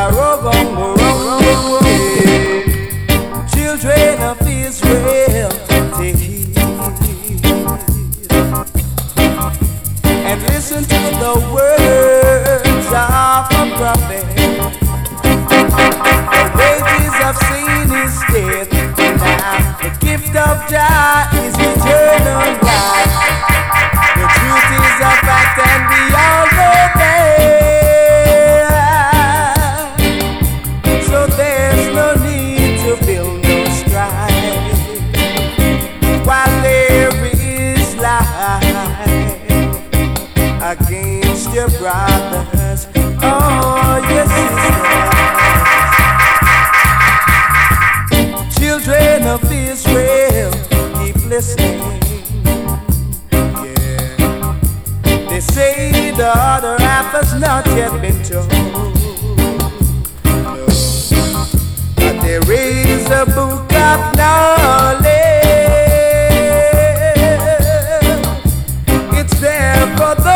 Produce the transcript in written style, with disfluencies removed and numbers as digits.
Children of Israel, take heed and listen to the words of a prophet. The wages of sin is death, now the gift of God is eternal life. The truth is a fact and we all know that. So there's no need to build no strife while there is life against your brothers. Oh, your sisters. Children of Israel, keep listening. They say the other half has not yet been told. No. But there is a book of knowledge. It's there for the